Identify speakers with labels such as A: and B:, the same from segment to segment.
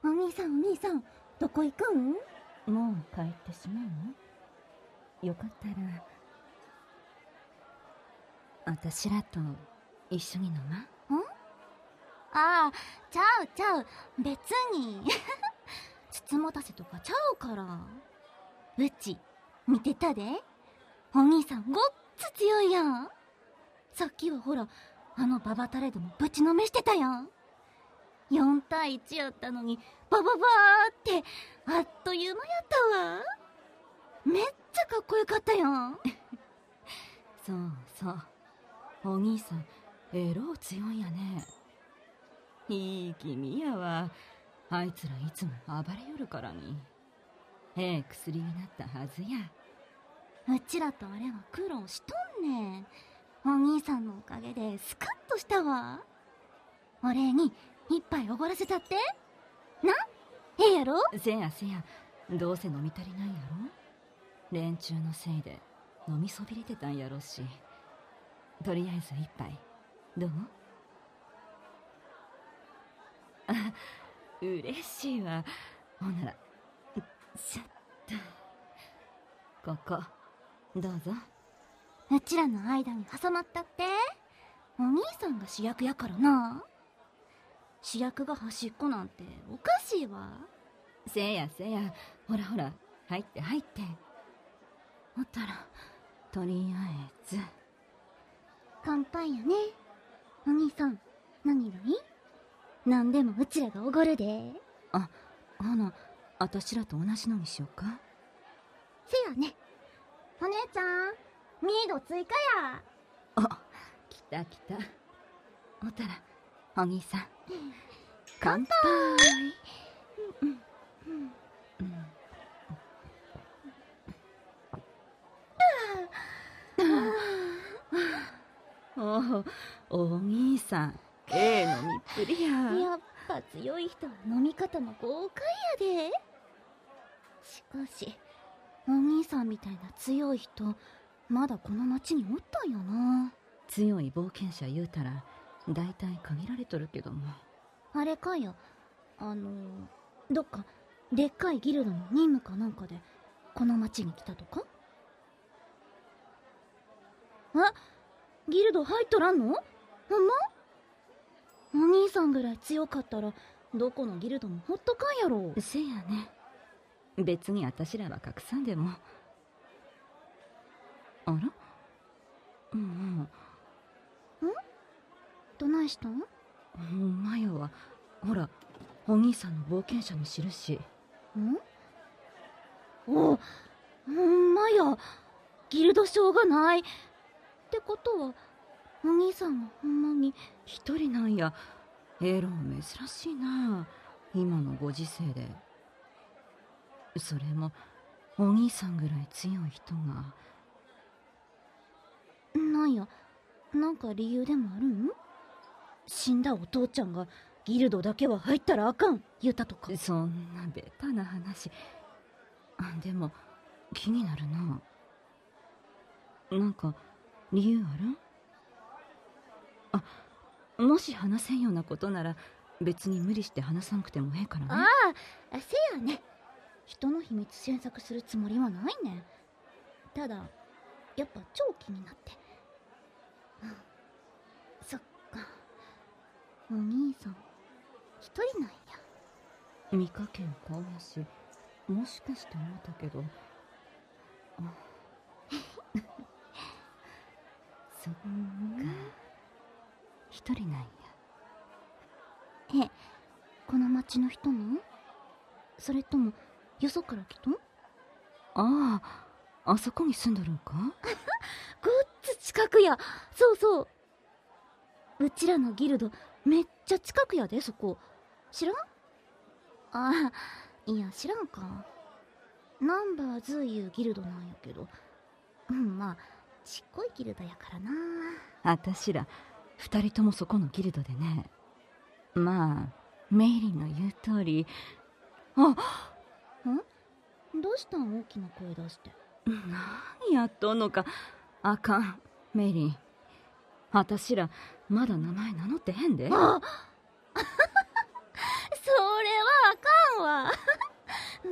A: お兄さんお兄さん、どこ行くん？
B: もう帰ってしまうの？よかったら私らと一緒に飲まん？
A: ああ、ちゃうちゃう、別につつもたせとかちゃうから。うち見てたで、お兄さんごっつ強いやん。さっきはほら、あのババタレでもぶちのめしてたやん。4対1やったのにバババーってあっという間やったわ。めっちゃかっこよかったやん。
B: そうそう、お兄さんえろう強いんやね。いい気味やわ。あいつらいつも暴れよるからに。ええ薬になったはずや。
A: うちらとあれは苦労しとんねん。お兄さんのおかげでスカッとしたわ。お礼に一杯おごらせたってな。ええやろ？
B: せやせや、どうせ飲み足りないやろ。連中のせいで飲みそびれてたんやろし、とりあえず一杯どう？あ、嬉しいわ。ほんならちょっとここどうぞ。
A: うちらの間に挟まったって。お兄さんが主役やからな。主役が端っこなんておかしいわ。
B: せやせや、ほらほら、入って入って。おったらとりあえず
A: 乾杯やね。お兄さん何がいい？何でもうちらがおごるで。
B: あ、ほな私らと同じのにしようか。
A: せやね。お姉ちゃんミード追加や。
B: あ、来た来た。おったらお兄さん乾杯。おお兄さん、飲みっぷりや。
A: やっぱ強い人は飲み方も豪快やで。しかしお兄さんみたいな強い人まだこの町におったんやな。
B: 強い冒険者言うたら大体限られとるけども。
A: あれかや、どっかでっかいギルドの任務かなんかでこの町に来たとか？あ、ギルド入っとらんの？ほんま？お兄さんぐらい強かったらどこのギルドもほっとかんやろ。
B: せやね。別に私らは隠さんでも。あら？
A: どないしたん？
B: ほんまやわ。ほら、お兄さんの冒険者の印。
A: お、ほんまや。ギルド証がないってことはお兄さんはほんまに
B: 一人なんや。えろ珍しいな、今のご時世で。それもお兄さんぐらい強い人が。
A: なんや、なんか理由でもあるん？死んだお父ちゃんがギルドだけは入ったらあかん言ったとか。
B: そんなベタな話。でも気になるな。なんか理由ある？もし話せんようなことなら別に無理して話さんくてもええからね。
A: ああ、せやね。人の秘密詮索するつもりはないねん。ただやっぱ超気になって。そっか、お兄さん一人なんや。
B: 見かけん顔やし、もしかして思ったけど。そっか、一人なんや。
A: この町の人なん？それともよそから来とん？
B: あそこに住んどるんか？
A: ごっつ近くや。そうそう、うちらのギルドめっちゃ近くやで。そこ知らん？いや知らんか。ナンバーズいうギルドなんやけど、まあちっこいギルドやからな。
B: あたしら二人ともそこのギルドでね。まあメイリンの言う通り。
A: どうしたん？大きな声出して。
B: 何やっとんのか。あかん、メイリン。あたしらまだ名前名乗ってへんで。
A: それはあか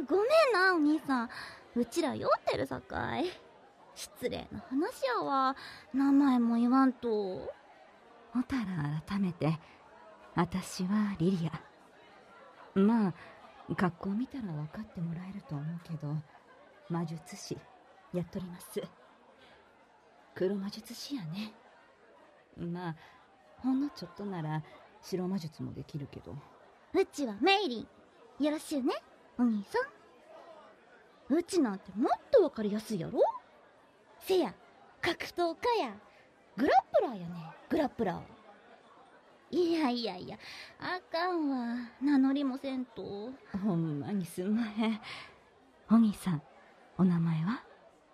A: ごめんなお兄さん、うちら酔ってるさかい。失礼な話やわ、名前も言わんと。
B: おたら改めて、私はリリア。まあ格好見たら分かってもらえると思うけど、魔術師やっとります。黒魔術師やね。まあほんのちょっとなら白魔術もできるけど。
A: うちはメイリン、よろしゅうねお兄さん。うちなんてもっとわかりやすいやろ。せや、格闘家や、グラップラーやね、グラップラー。いやいやいや、あかんわ、名乗りもせんと。
B: ほんまにすんまへん。お兄さん、お名前は？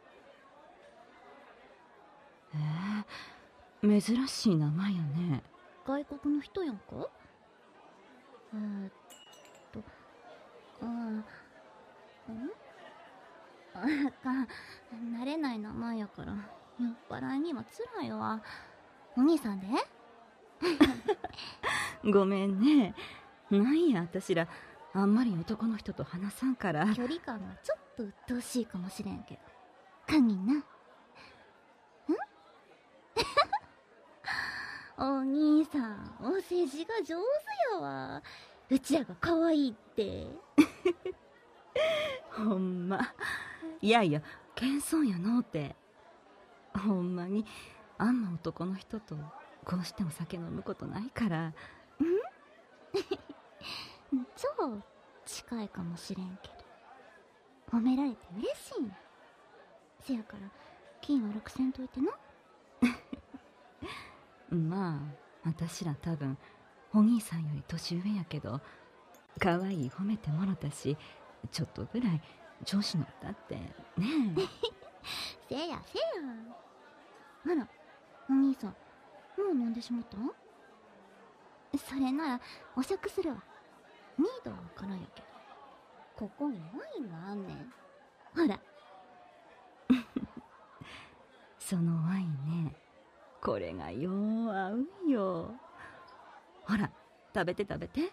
B: 珍しい名前やね。
A: 外国の人やんか。と、あかん、慣れない名前やから酔っ払いにはつらいわ。お兄さんで。
B: ごめんね。なんや私らあんまり男の人と話さんから。
A: 距離感がちょっと鬱陶しいかもしれんけど、堪忍な。お兄さん、お世辞が上手やわ。うちらが可愛いって。
B: ほんま。いやいや謙遜やのうて。ほんまにあんな男の人とこうしてお酒飲むことないから。
A: 超近いかもしれんけど、褒められて嬉しいん。せやから気悪くせんといてな。
B: まあ私ら多分お兄さんより年上やけど、可愛い褒めてもろたし、ちょっとぐらい調子乗ったってね
A: せやせや。あら、お兄さん、もう飲んでしまったん？それならお酌するわ。ミードはからやけど、ここにワインがあんねん。ほら。
B: そのワインね、これがよう合うよ。ほら食べて食べて。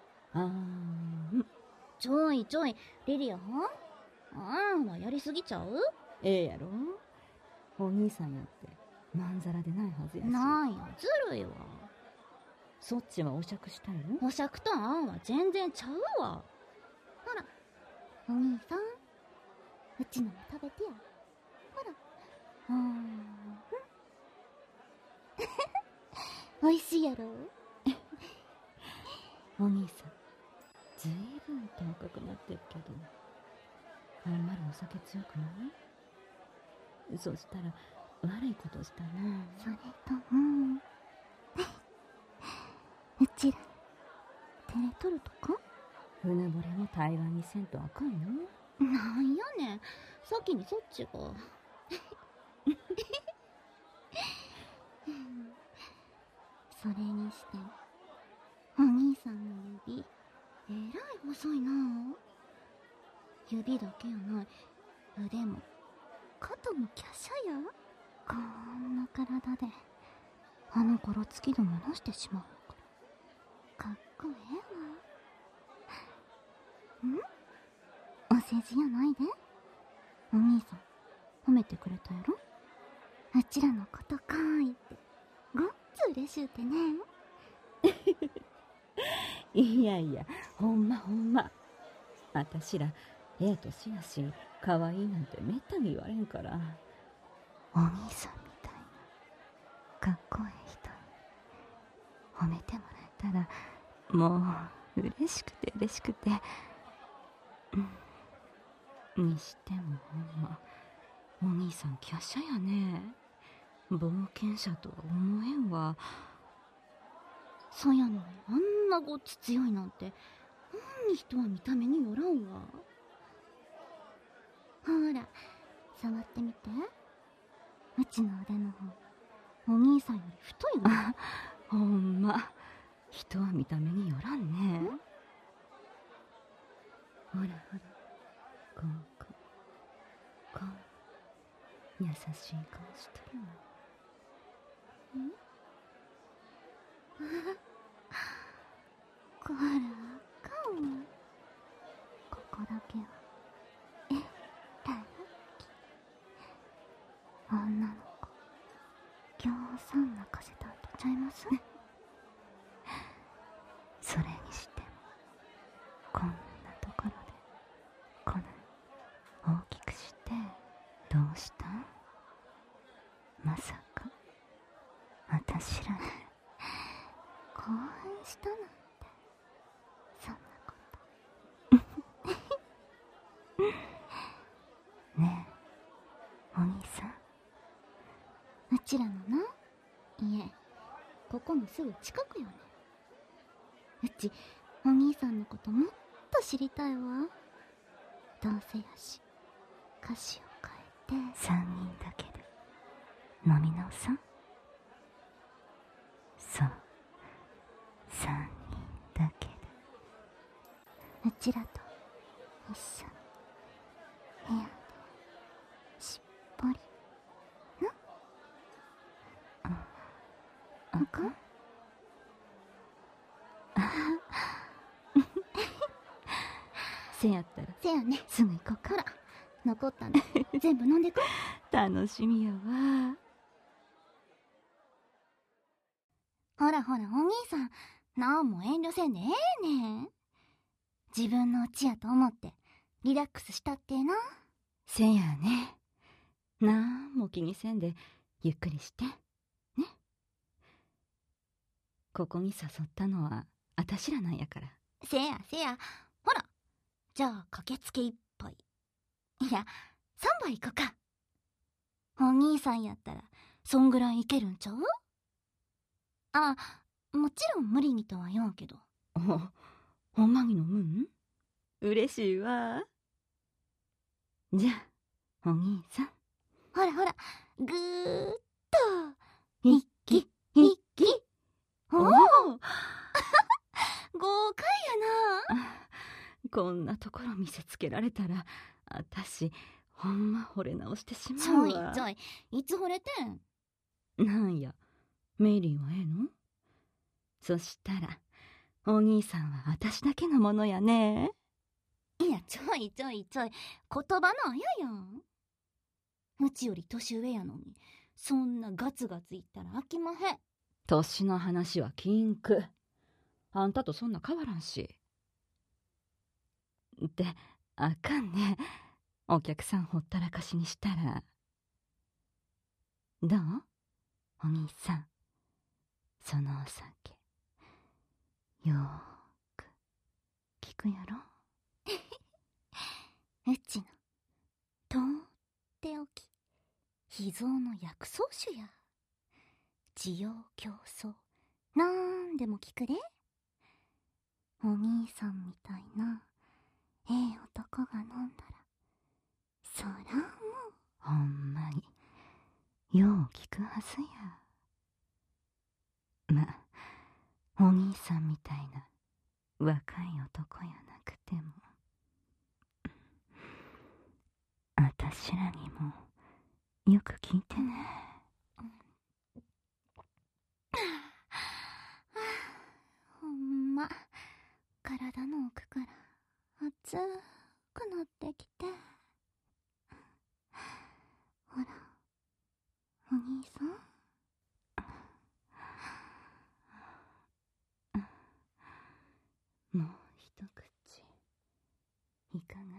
A: ちょいちょいリリアはあんはやりすぎちゃう？
B: ええやろ。お兄さんやってまんざらでないはずやし。
A: なんやずるいわ。
B: そっちはお酌したいの？
A: お酌とあんは全然ちゃうわ。ほらお兄さん、うちのも食べてや。ほら。おいしいやろ。
B: お兄さんずいぶんと赤くなってるけど、あんまりお酒強くない？そしたら悪いことしたな。
A: それともうちら照れとるとか？
B: うぬぼれも対話にせんとあかんよ。
A: なんやねん、先にそっちが。それにしてもお兄さんの指えらい細いな。指だけやない、腕も肩も華奢や。こんな体であのゴロつきどもなしてしまうのか。かっこええわ。お世辞やないで。お兄さん褒めてくれたやろ。うちらのことかーいってごっつ嬉しゅうてね。
B: いやいや、ほんまほんま。あたしらええ年やし可愛いなんてめったに言われんから。
A: お兄さんみたいなかっこええ人に褒めてもらえたら
B: もう嬉しくて嬉しくて。にしてもほんまお兄さん華奢やね。冒険者とは思えんわ。
A: そやのにあんなごっつ強いなんて、ほんに人は見た目によらんわ。ほら触ってみて。うちの腕の方お兄さんより太いわ。
B: ほんま人は見た目によらんね。ほらほら、こう優しい顔してるわ。
A: こらあかんわ。ここだけはさん泣かせたんとちゃいます？
B: それにしてもこんなところでこない大きくしてどうしたん？まさか私らに
A: 興奮したなんて、そんなこと。
B: ねえお兄さん、
A: うちらのな家、ここのすぐ近くよね。うちお兄さんのこともっと知りたいわ。どうせやし歌詞を変えて
B: 3人だけで飲み直さん？そう、3人だけで。
A: うちらと一緒に部屋でしっぽりな。
B: あかん？せやったら
A: せやね。
B: すぐ行こうか。
A: ほら、残ったの全部飲んでこ。
B: 楽しみやわ。
A: ほらほら、お兄さん、なんも遠慮せんでええねん。自分の家やと思ってリラックスしたってな。
B: せやね。なんも気にせんでゆっくりしてね。ここに誘ったのはあたしらなんやから。
A: せやせや。ほら、じゃあ駆けつけ一杯、いや3杯行こか。お兄さんやったらそんぐらいいけるんちゃう？あ、もちろん無理にとは言わんけど。
B: ほんまに飲むん？嬉しいわ。じゃあお兄さん、
A: ほらほら、ぐーっと
B: 一気
A: 一気。おお、
B: おお
A: 豪快やな。
B: こんなところ見せつけられたらあたしほんま惚れ直してし
A: ちょい
B: まうわ。
A: ちょい、いつ惚れてん？
B: なんや、メイリーはええの？そしたらお兄さんはあたしだけのものやね。
A: いや、ちょいちょいちょい、言葉のあややん。うちより年上やのに、そんなガツガツ言ったら飽きまへん。
B: 年の話は禁句。あんたとそんな変わらんし。ってあかんね。お客さんほったらかしにしたら。どう？お兄さん、そのお酒よーく聞くやろ？
A: うちのとっておき秘蔵の薬草酒や。滋養強壮、なんでも聞くで。お兄さんみたいなええ男が飲んだら、そらも
B: ほんまによう聞くはずや。ま、お兄さんみたいな若い男やなくてもあたしらにもよく聞いてね。
A: ほんま体の奥から熱くなってきて。ほらお兄さん、
B: もう一口いかが？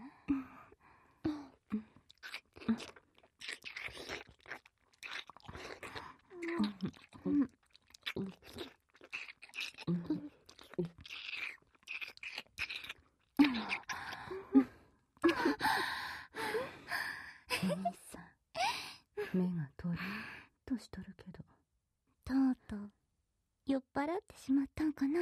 B: お兄さん、目がとりーっとしとるけど。
A: とうとう酔っ払ってしまったんかな。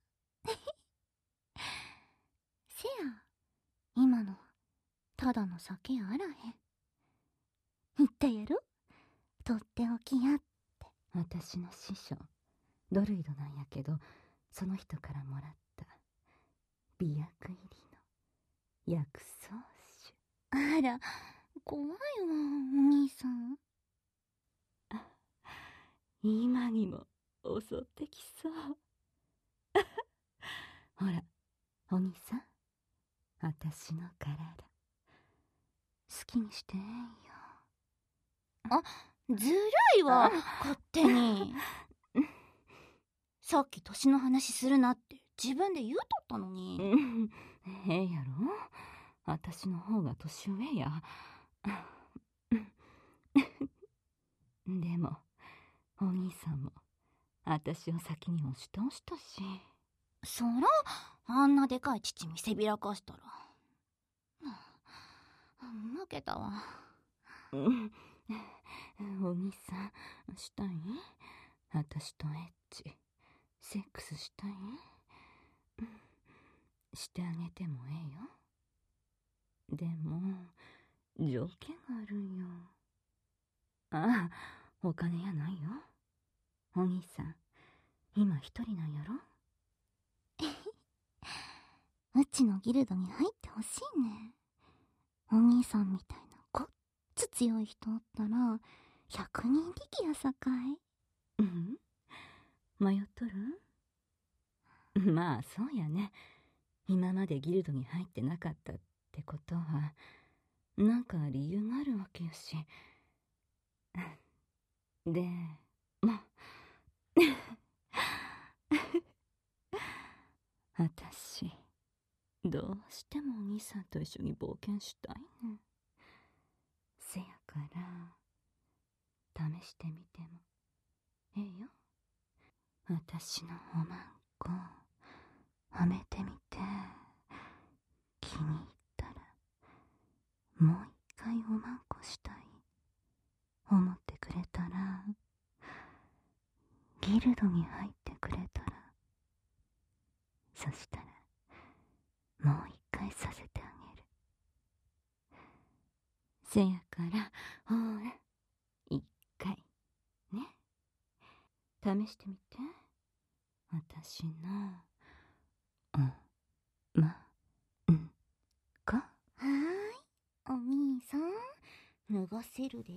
A: せや、今のはただの酒やあらへん。言ったやろ、とっておきやって。
B: 私の師匠ドルイドなんやけど、その人からもらった美薬入りの薬草酒。
A: あら、怖いわお兄さん。
B: 今にも襲ってきそう。ほらお兄さん、私の体好きにしてえんよ。
A: ずるいわ、勝手手に。さっき年の話するなって自分で言うとったのに。
B: ええやろ、私の方が年上や。でもお兄さんも私を先に押し通したし。
A: そらあんなでかい父見せびらかしたら負けたわ。
B: お兄さんしたい？私とエッチセックスしたい？してあげてもええよ。でも条件があるんよ。ああ、お金やないよ。お兄さん今一人なんやろ。
A: うちのギルドに入ってほしいね。お兄さんみたいなごっつ強い人おったら100人力やさかい。
B: 迷っとる？まあそうやね。今までギルドに入ってなかったってことはなんか理由があるわけやし。でも私どうしてもお兄さんと一緒に冒険したいね。せやから試してみてもええよ。私のおまんこはめてみて気に入ったらもう一回おまんこしたい思ってくれたらギルドに入ってくれたら、そしたらもう一回させてあげる。せやからほら一回ね、試してみて。私のまんこ。
A: はーい、お兄さん脱がせるで。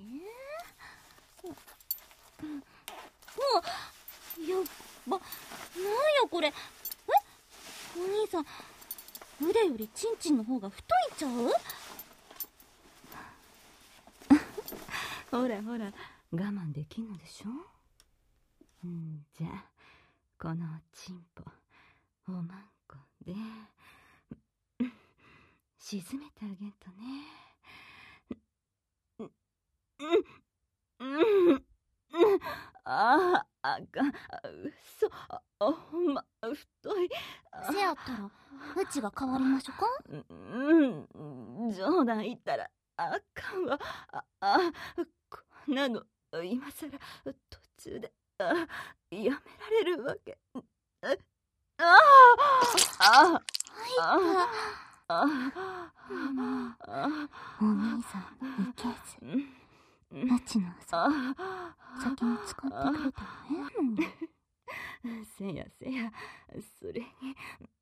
A: やっば、なんやこれ。お兄さん腕よりチンチンの方が太いんちゃう？
B: ほらほら我慢できんのでしょ。じゃあこのチンポおまんこで沈めてあげんとね。あかん、うそ、ほんま太い。
A: せやったらうちが変わりましょか。
B: 冗談言ったらあかんわ。こんなの今さら途中でやめられるわけ。
A: お兄さんいけずうちの先に使ってくれたらええのに。
B: せやそれに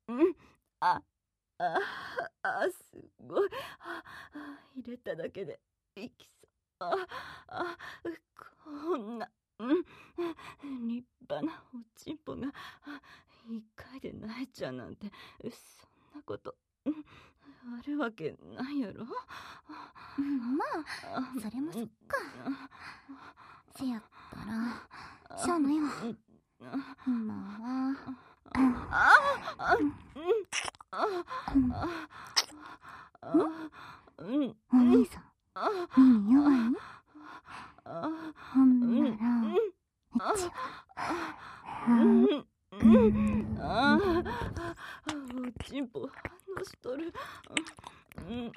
B: すごい入れただけでいきそう。こんな立派なおちんぽが一回で泣いちゃうなんて、そんなことあるわけないやろ。
A: まあそれもそっか。せやったらしゃあないわ。今はお兄さん耳弱い？ほんならうち
B: おちんぽ反応しとる。
A: ミ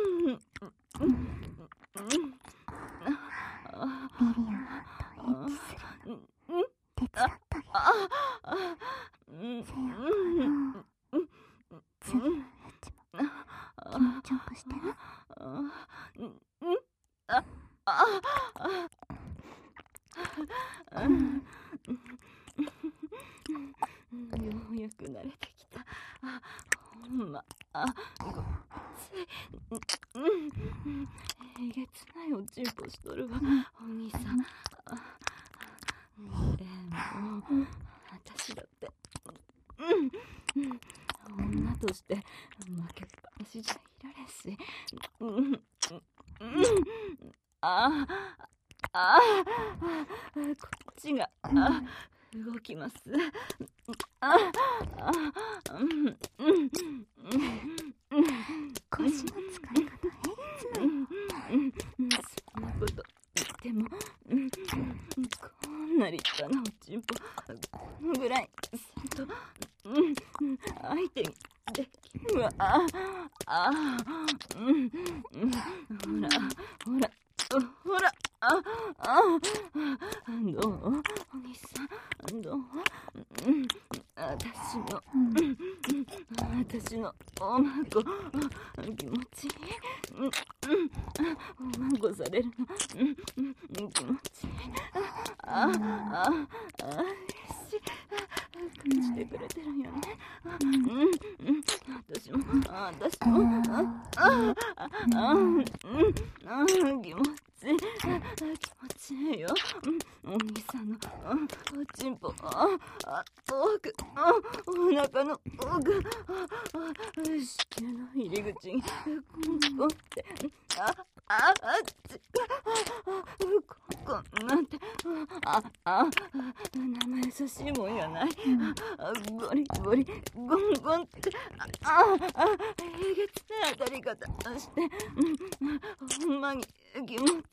A: リアンとエッチするの手伝ってあげる。せやから次はうちも気持ちよくしてな。
B: ようやく慣れてきた。ほんまごっついえげつないおちんぽしとるわお兄さん。でも私だって女として負けっぱなしじゃいられんし。こっちが動きます。
A: 腰の使い方
B: そんなこと言っても、こんな立派なおちんぽ、このぐらいさんと、相手にできるわ。ほらほらほら、どうお兄さん、どう？私のおまんこ、気持ちいい。おまんこされるの、気持ちいい。嬉しい。感じてくれてるよね。私も気持ちいいよ。お兄さんのおちんぽ、奥、お腹の奥、子宮の入り口にコンってこんなんて生優しいもんやない。ゴリゴリゴンゴンってえげつない当たり方してほんまに気持ちいい。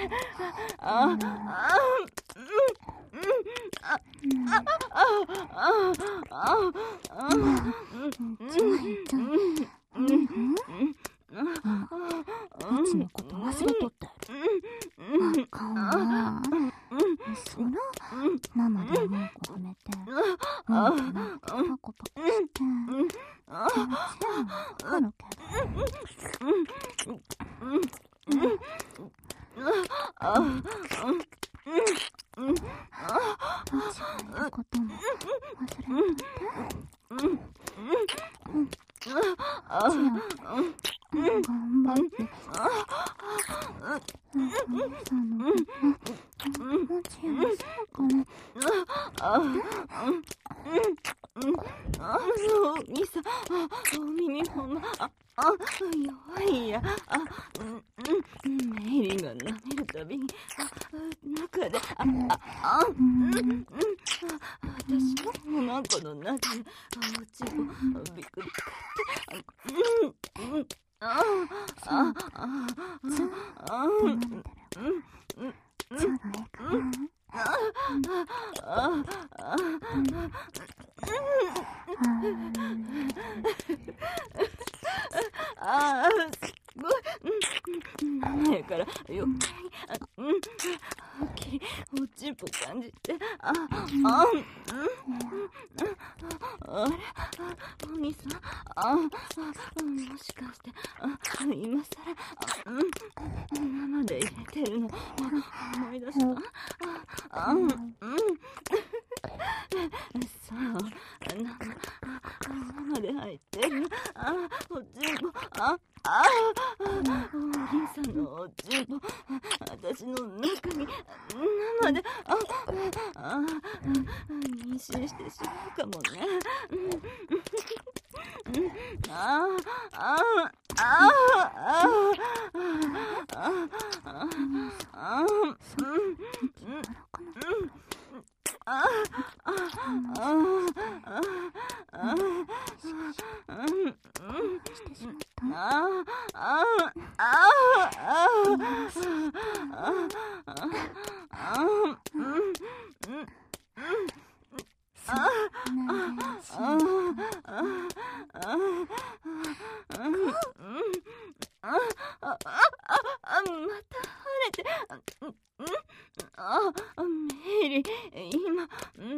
A: うちのこと忘れとったやろ。あかんわ。そら生でおまんこはめてパコパコして気持ちいいのわかるけど、うちがいることも忘れといて。頑張ってお兄さんのこと持ち合わせるから。
B: お兄さん、お耳ほんま弱いや。メイリンが舐めるたびに中で私のおまんこの中でおちんぽびっくりすごい。生やから余計にはっきりおちんぽ感じて。あれ、お兄さん、もしかして今さら生で入れてるの思い出した。そう生で入ってるおちんぽ。お兄さんのおちんぽ、私の中に生で妊娠してしまうかもね。メリー、今、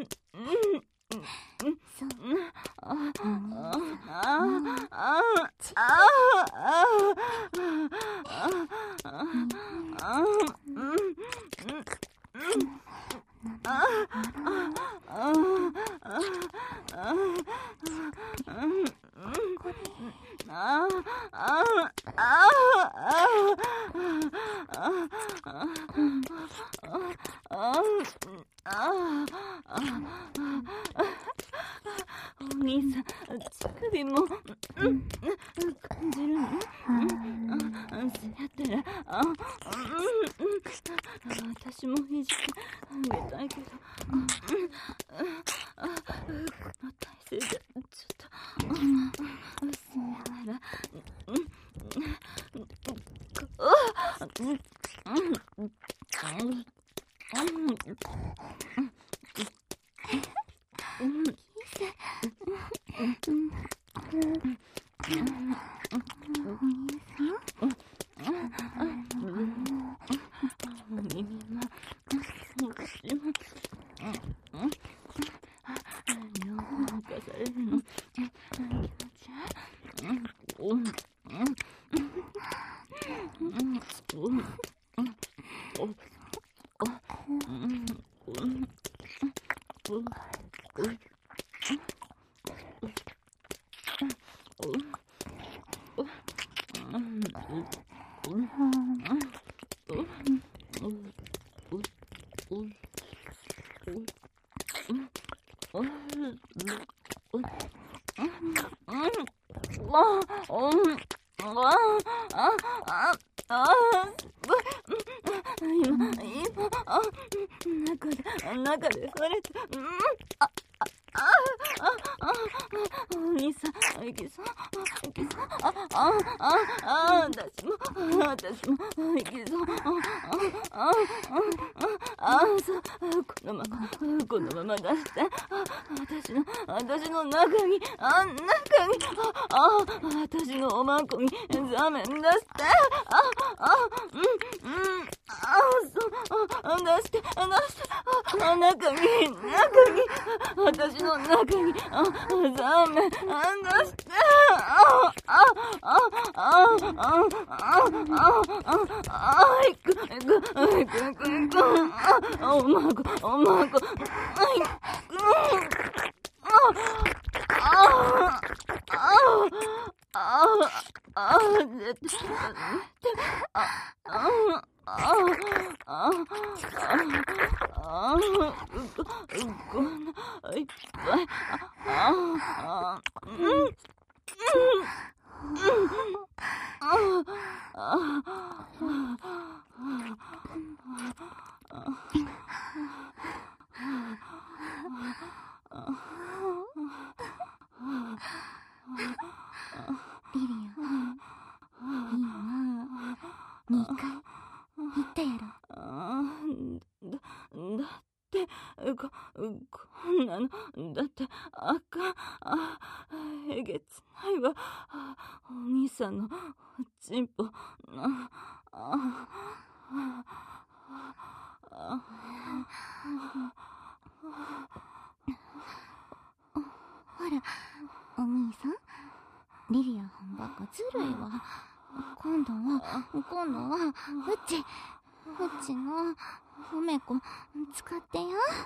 B: お兄さん、乳首も感じるの？せやったら私もいじってあげたいけど。 それなら中で腫れて、お兄さん、いきそう、私も、いきそう、このまま出して、私の中に、私のおまこに、座面出して、出して、中に、私の中に、座面、出して、おまこ、
A: リリア、いいな。2回言ったやろ。
B: だってこんなのだってあかん。えげつないわ。お兄さんのチンポほ
A: ら、お兄さん、リリアほんばっかずるいわ。今度はうちのおめこ使ってや。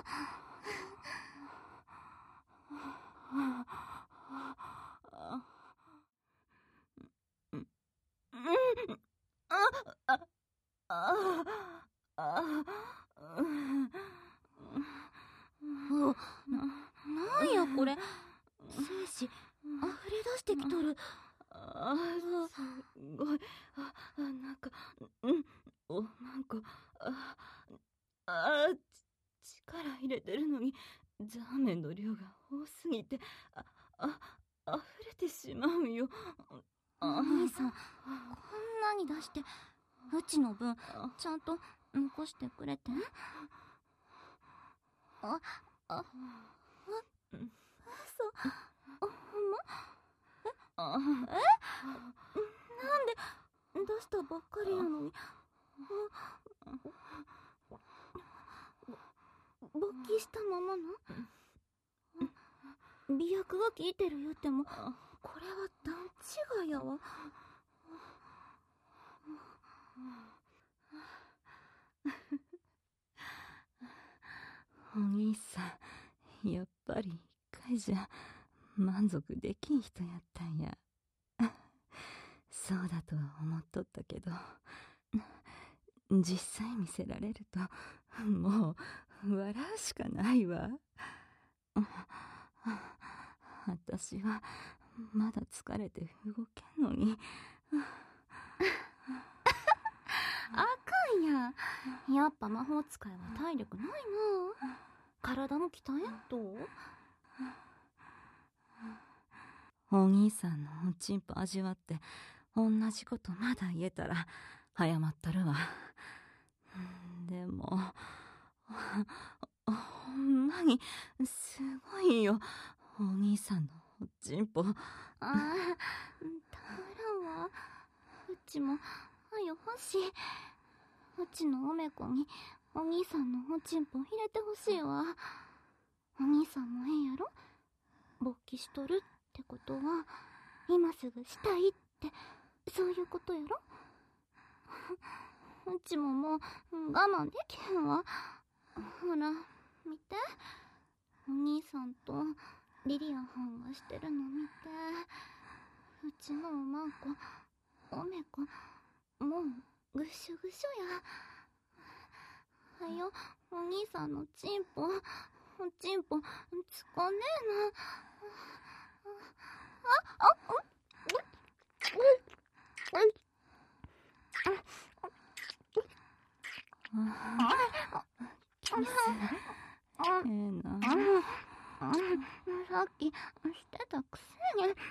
A: なんやこれ、精子溢れ出してきとる。
B: すごい。なんか、おまんこ、力入れてるのに、ザーメンの量が多すぎて、溢れてしまうよ。
A: お兄さん、こんなに出して、うちの分、ちゃんと残してくれて。嘘、ほんま？なんで出したばっかりやのに勃起したままの？媚薬が効いてる言うても、これは段違いやわ。
B: お兄さん、やっぱり一回じゃ満足できん人やったんや。そうだとは思っとったけど、実際見せられるともう笑うしかないわ。私はまだ疲れて動けんのに。
A: あかんやん。やっぱ魔法使いは体力ないな。体も鍛えんと。
B: お兄さんのおちんぽ味わって同じことまだ言えたら早まったるわ。でもほんまにすごいよ、お兄さんのおちんぽ。
A: ああ、たまらんわ。うちもはよ欲しい。うちのおめこにお兄さんのおちんぽ入れてほしいわ。お兄さんもええやろ。勃起しとるってことは今すぐしたいってそういうことやろ。うちももう我慢できへんわ。ほら見て、お兄さんとリリアはんがしてるの見て。うちのおまんこおめこもうぐしゅぐしゅや。はよお兄さんのちんぽおちんぽつこねえな。
B: キスええな。
A: さっきしてたくせに。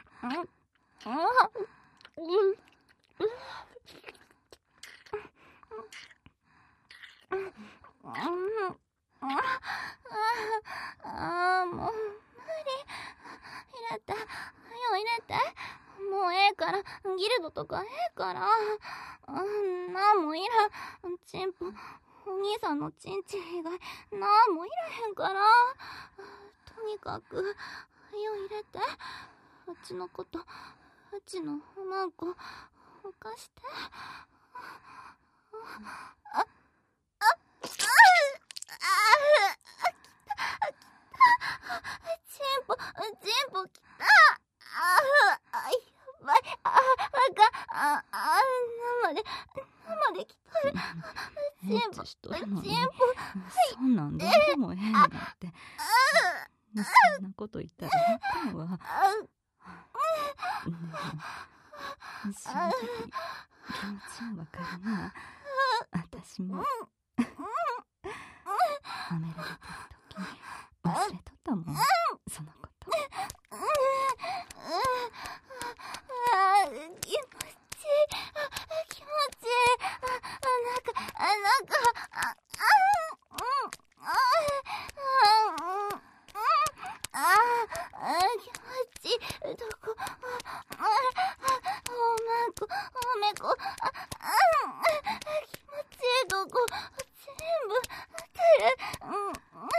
A: もう無理。入れて、はよ入れて。もうええから、ギルドとかええから。なんもいらん。チンポ、お兄さんのチンチン以外、なんもいらへんから。とにかく、はよ入れて。うちのこと、うちのおまんこ、おかして。チンポきた。やばい。生できとる。
B: エッチしとるのにそんなんどうでもええねんって。そんなこと言ったらあかんわ。でも正直気持ちはわかるな。私も褒められてる時に忘れとったもん、そのこと。
A: 気持ちいい。なんか気持ちいい。どこ、おまんこ、おめこ、気持ちいいとこ、全部、出る。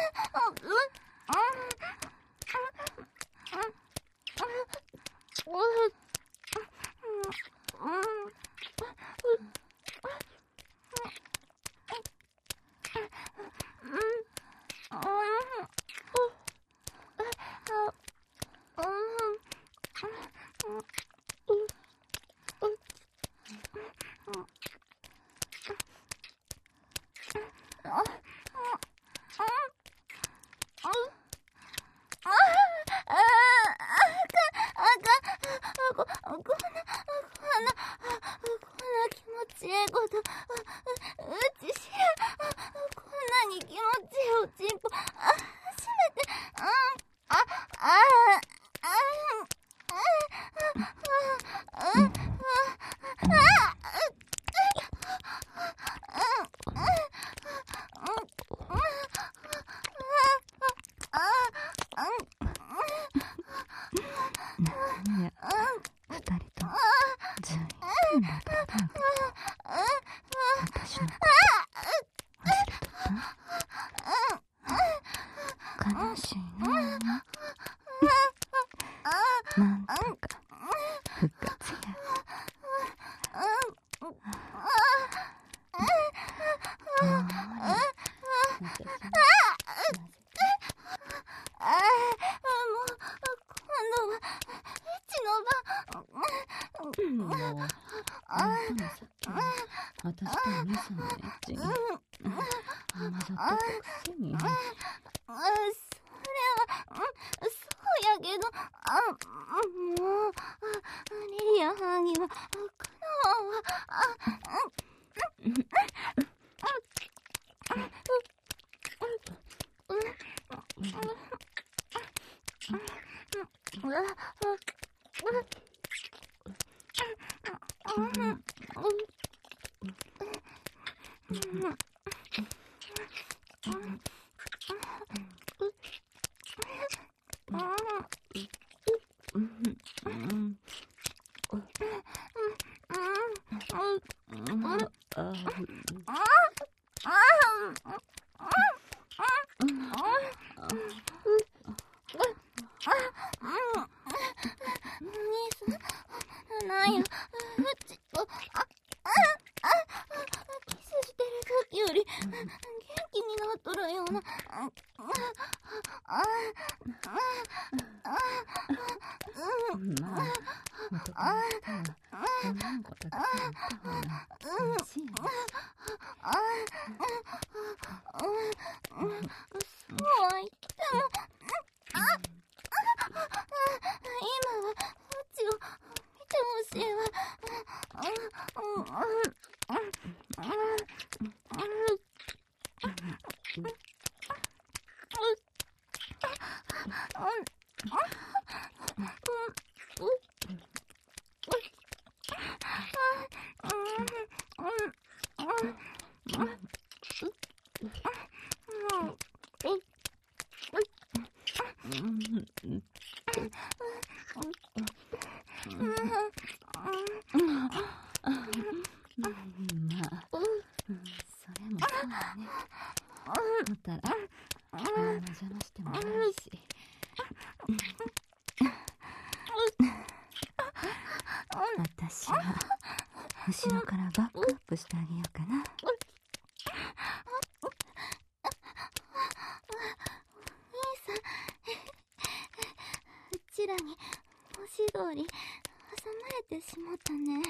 B: なんや、二人ともずいぶんまただけど、私のこと忘れとった？悲しいな。なんとか復活や。もう、あんたもさっきの私とお兄さんのエッチに混ざったくせに。
A: それは、そうやけど、もう、リリアはんには、かなわんわ。 なんや、うち、キスしてる時より元気になっとるような。そうは言っても、今はうちを見てほしいわ。
B: 邪魔してもないし。私は後ろからバックアップしてあげようかな。
A: うちらに文字通り挟まれてしまったね。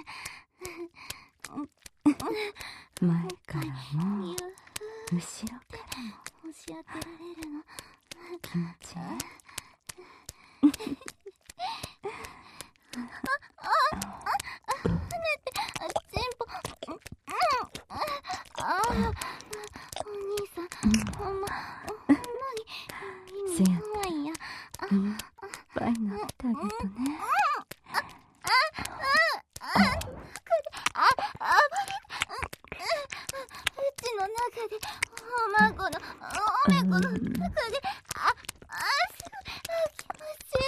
B: 前からも後ろからも
A: 押し当てられるの
B: 気持ちいい。
A: お兄さん、ほんまに
B: せや
A: 怖いんや。
B: いっぱいなってあげるとね。
A: うちの中でおまごのおめこの中ですごい気持ちいい。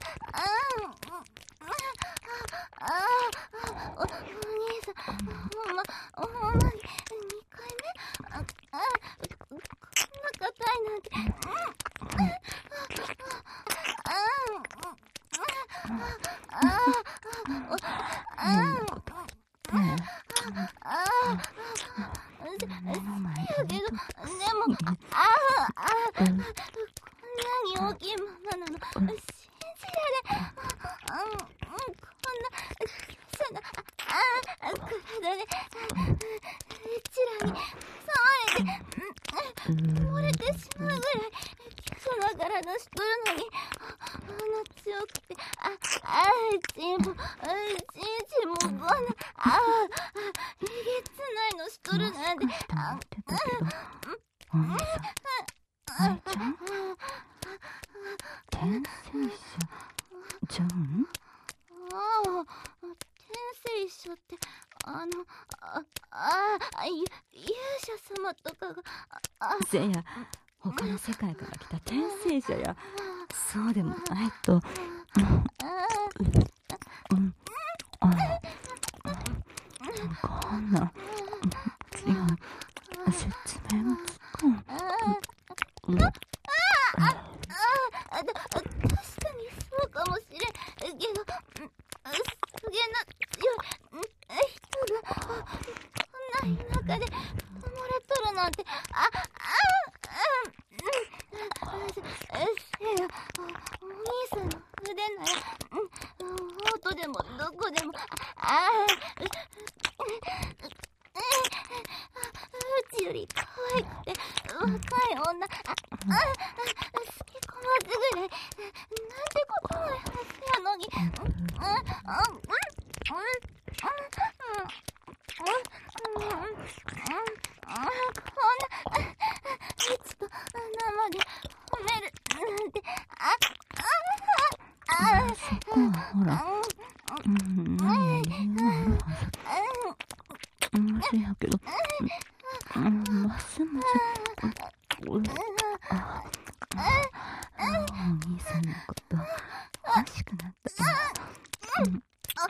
A: お兄さん、ほんまに2回目こんな硬いなんて。でもこんなに大きいままなの信じられん。こんな小さな体でうちらに触れて漏れてしまうぐらい貴重な体しとるのに、強くてちんもこんなえげつないのしとるなんて。
B: お兄さん、愛ちゃん、転生者じゃん？
A: 転生者って勇者様とかが。
B: せや、他の世界から来た転生者や。そうでもないと。こんな説明がつかん。
A: 確かにそうかもしれんけど、すげえな強い人がこんな中で埋もれとるなんて。せや、お兄さんの腕なら音でもどこでも。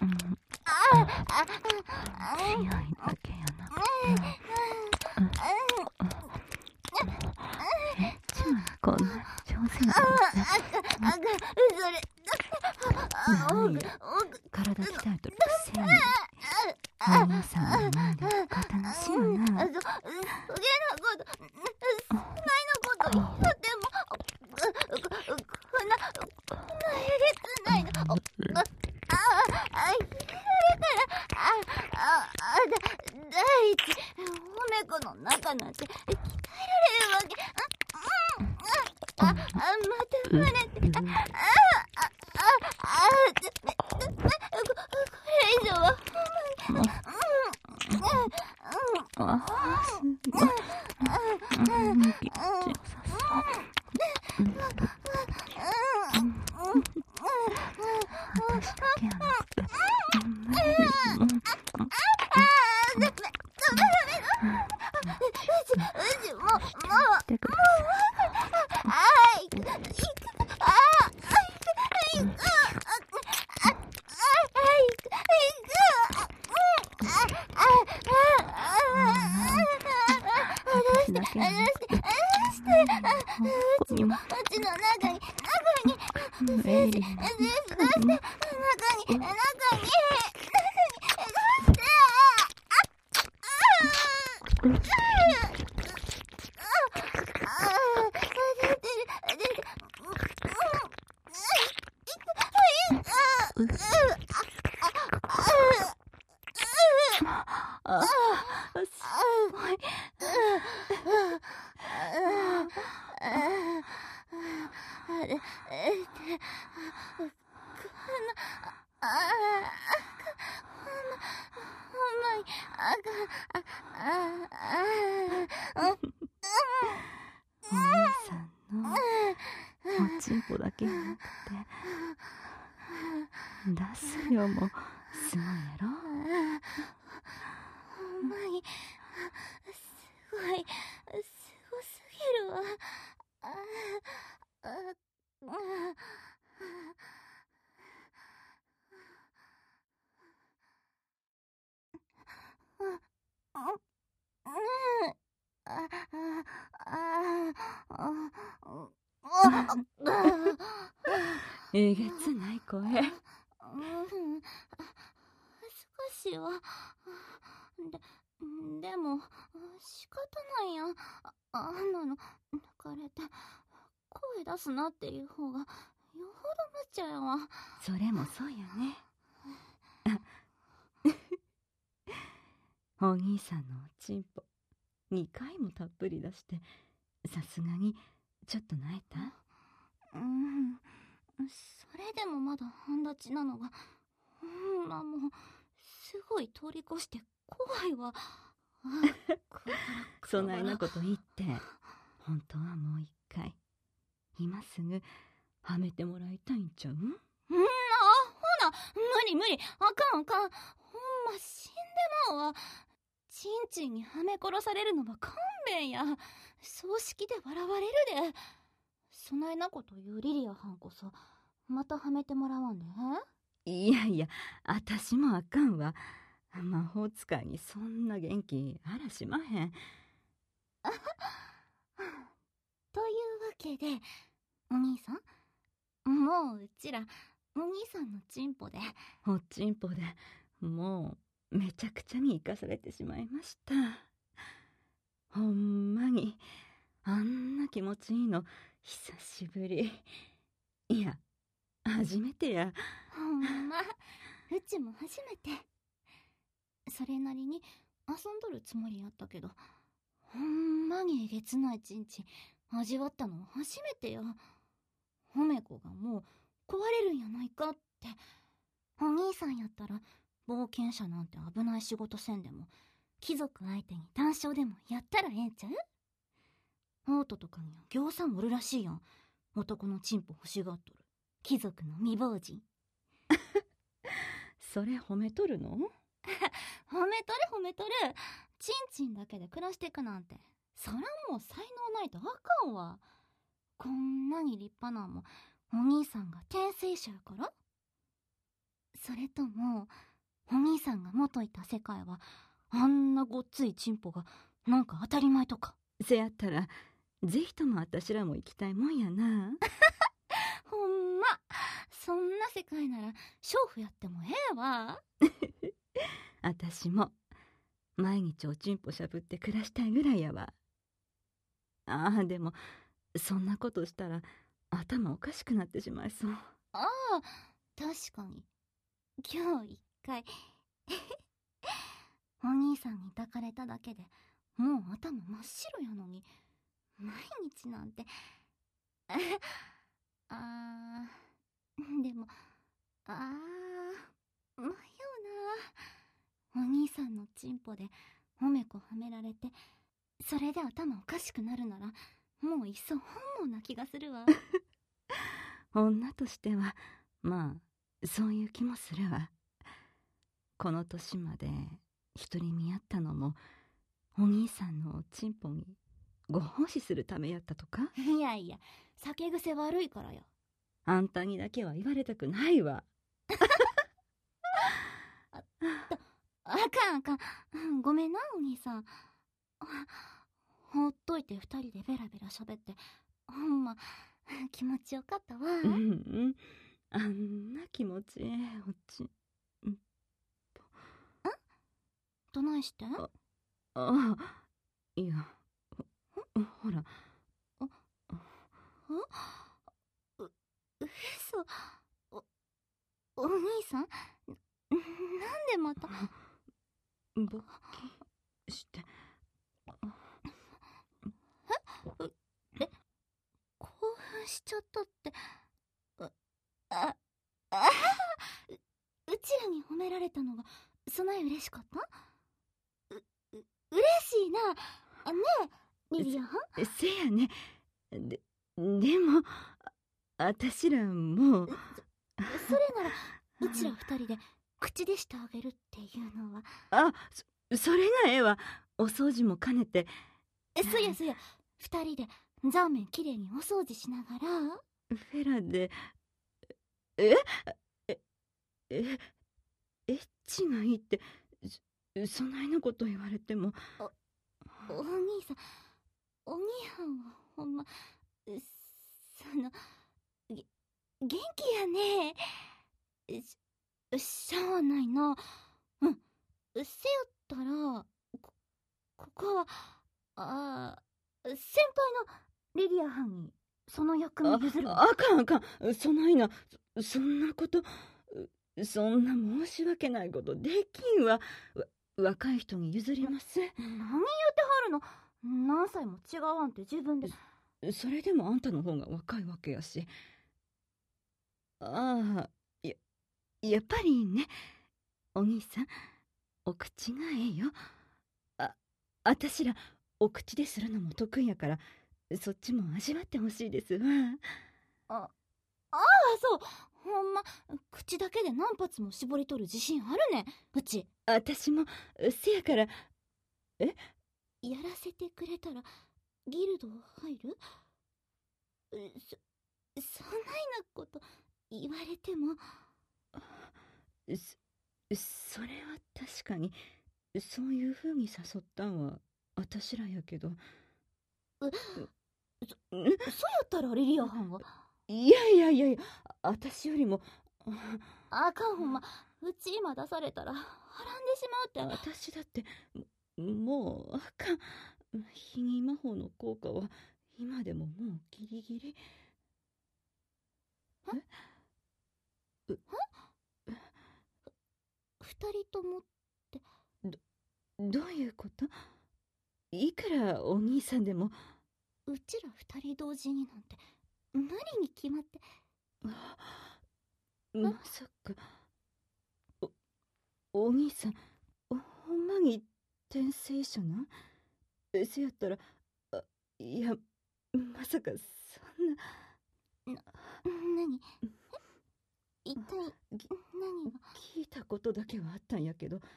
B: 強いだけやなくて、こんなに上手に体鍛えとるくせにお兄さんの前で肩なしよな。
A: そげなこと言ってもこんなえげつないの。第一、褒め子の中なんて鍛えられるわけ。また生まれて、これ以上はほんまに。
B: すごい。気持ちよさそう。私だけやなくて、してください。私だけやなくて、ここにもエイリーの中にもお兄さんのおちんぽだけじゃなくて、出す量もすごいやろ。
A: ほんまにすごすぎるわ。
B: えげつない声。
A: 少しは。でも仕方ないやん。あんなの抜かれて声出すなっていう方がよほど無茶やわ。
B: それもそうやね。お兄さんのおちんぽ2回もたっぷり出して、さすがにちょっと泣いた？
A: それでもまだ半立ちなのがほんまもうすごい通り越して怖いわ。
B: そないなこと言って、本当はもう一回今すぐはめてもらいたいんちゃう？
A: ほな無理あかんほんま死んでまうわ。ちんちんにはめ殺されるのは勘弁や。葬式で笑われるで。そないなこと言うリリアはんこそまたはめてもらわんで。
B: いや私もあかんわ。魔法使いにそんな元気あらしまへん。
A: というわけでお兄さん、もううちらお兄さんのチンポで
B: おちんぽでもうめちゃくちゃに生かされてしまいました。ほんまにあんな気持ちいいの久しぶり。いや初めてや。
A: ほんまうちも初めて。それなりに遊んどるつもりやったけど、ほんまにえげつないちんちん味わったの初めてや。褒め子がもう壊れるんやないかって。お兄さんやったら冒険者なんて危ない仕事せんでも貴族相手に談笑でもやったらええんちゃう？オートとかにはぎょうさんおるらしいやん。男のチンポ欲しがっとる貴族の未亡人。
B: それ褒めとるの？
A: 褒めとる。チンチンだけで暮らしていくなんてそらもう才能ないとあかんわ。こんなに立派なんもお兄さんが転生者やから。 それとも、お兄さんが元いた世界は、あんなごっついチンポが、なんか当たり前とか。
B: せやったら、ぜひともあたしらも行きたいもんやな。
A: ほんま、そんな世界なら、娼婦やってもええわ。
B: あたしも、毎日おちんぽしゃぶって暮らしたいぐらいやわ。ああ、でも、そんなことしたら、頭おかしくなってしまいそう。
A: ああ、確かに。今日一回。お兄さんに抱かれただけでもう頭真っ白やのに、毎日なんて。でも、迷うな。お兄さんのチンポでおめこはめられて、それで頭おかしくなるなら、もういっそ本望な気がするわ。
B: 女としては、まあ、そういう気もするわ。この年まで一人見合ったのも、お兄さんのチンポにご奉仕するためやったとか？
A: いやいや、酒癖悪いからよ。
B: あんたにだけは言われたくないわ。
A: あかんあかん。ごめんな、お兄さん。ほっといて二人でベラベラ喋って、ほんま、気持ちよかったわ。
B: うんうん。あんな気持ちええおちん。
A: どないして？
B: ああ、いや、ほら。
A: 嘘。お兄さん、なんでまた。
B: 勃起して。
A: 興奮しちゃったって。うちらに褒められたのがそない嬉しかった？嬉しいな。ねえ、リリアン。
B: せやね。でも、あたしらもう。
A: それなら、うちら二人で口でしてあげるっていうのは。
B: あ、それがええわ。お掃除も兼ねて。
A: そや、二人でザーメンきれいにお掃除しながら。
B: フェラで、エッチがいいって、そないなこと言われても。
A: お兄さん、お兄はんはほんま、元気やね。しゃあないな。せやったら、ここは、先輩のリリアはんに、その役目譲るわ。
B: あかん。そないな、そんなこと、そんな申し訳ないことできんわ。若い人に譲ります。
A: 何言うてはるの？何歳も違わんって自分で。
B: それでもあんたの方が若いわけやし。やっぱりね、お兄さん、お口がええよ。あたしら、お口でするのも得意やから、そっちも味わってほしいですわ。
A: そう。ほんま、口だけで何発も絞り取る自信あるねん、うち。
B: 私も、せやから。
A: やらせてくれたら、ギルド入る？そないなこと言われても。
B: それは確かに、そういう風に誘ったんは、あたしらやけど。
A: そうやったらリリアはんは。
B: いや、あたしよりも。
A: あかん、ほんま。うち今出されたら、はらんでしまうって。
B: 私だって、もう、あかん。秘技魔法の効果は、今でももうギリギリ。
A: 二人ともって。
B: どういうこと？いくらお兄さんでも。
A: うちら二人同時になんて、無理に決まって。
B: まさか。お兄さん、ほんまに転生者なん？せやったら、いや、まさかそんな。
A: 何？一体何が？
B: 聞いたことだけはあったんやけど、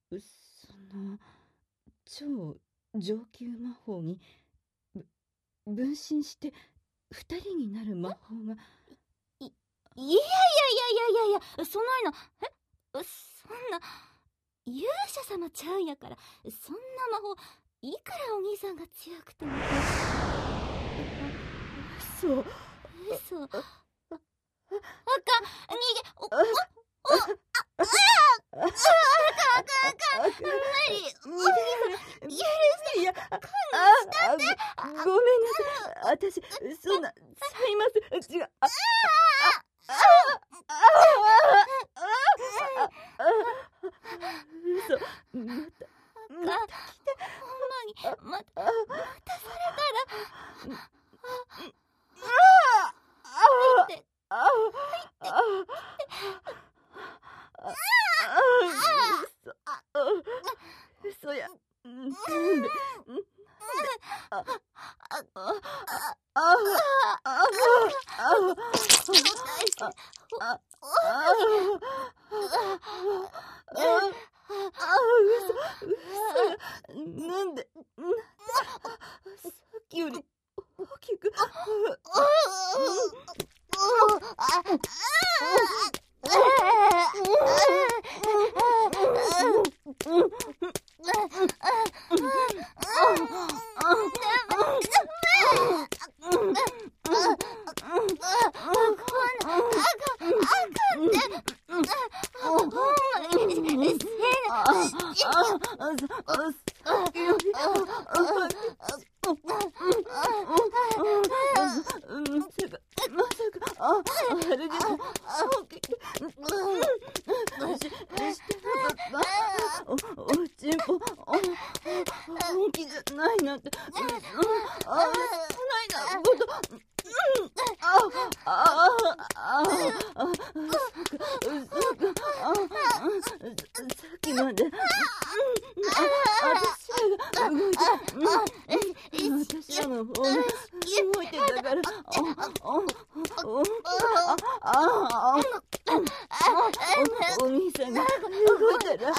B: 超上級魔法に分身して二人になる魔法が。
A: いや、そないな、そんな、勇者様ちゃうんやから、そんな魔法、いくらお兄さんが強くても。
B: そう。
A: 嘘。あかん、逃げ、無理、許せ、
B: いや、ごめんなさい。私、そんな、ちゃいます。違う。嘘。また来て。
A: ほんまに、またされたら。
B: 嘘や。なんで、さっきより大きく。おちんぽ、本気じゃないなんて、そないなこと。さっきまで私らが動いて、私らの方が動いてたから、お兄さんが動いたら、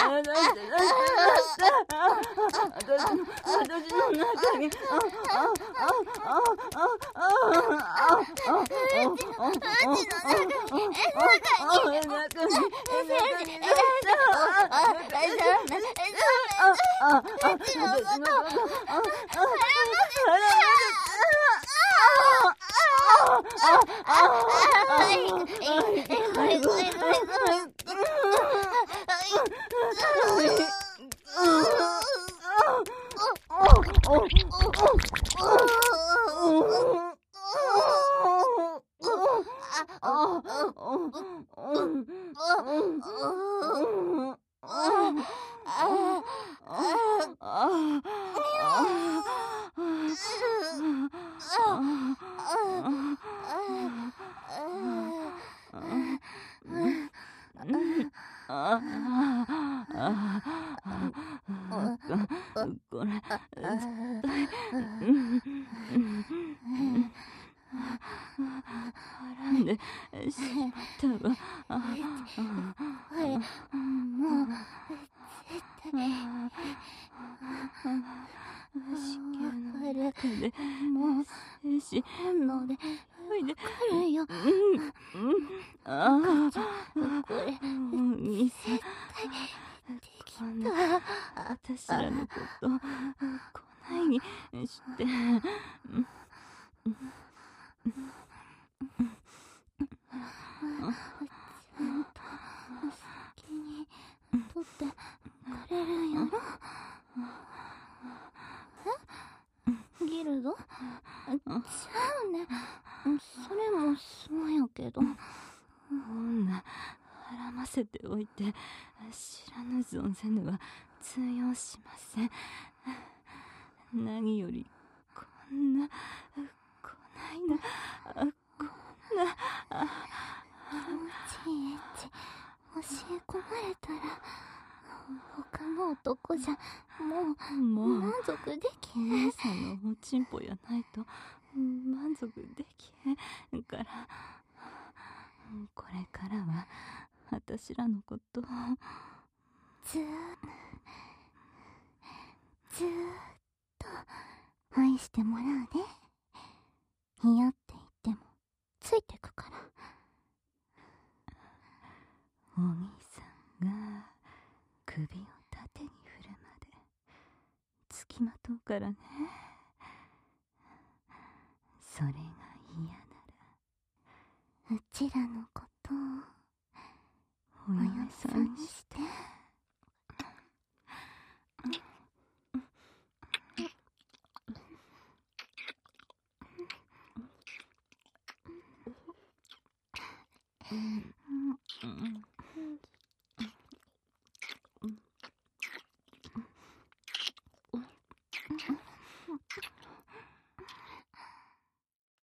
B: 私の中にこれ腹でしまったわ。
A: もう
B: 子宮の中で
A: もう
B: 精子
A: 本能で
B: おいで
A: 来るよ。これ
B: お兄さん、こんな私らのことこないにして
A: 先に取ってくれるんやろ。ギルド？ちゃうね。それもそうやけど。
B: 女孕ませておいて知らぬ存ぜぬは通用しません。何よりこんなこないなこんな
A: 気持ちいいエッチ教え込まれたら他の男じゃもう満足でき
B: お
A: へん。
B: 姉さんのおちんぽやないと満足できへんから、これからは私らのことを
A: ずーっと愛してもらうね。嫌って言ってもついてくから。
B: お兄さんが首を縦に振るまでつきまとうからね。それが嫌なら
A: うちらのことを
B: お嫁さんに
A: して。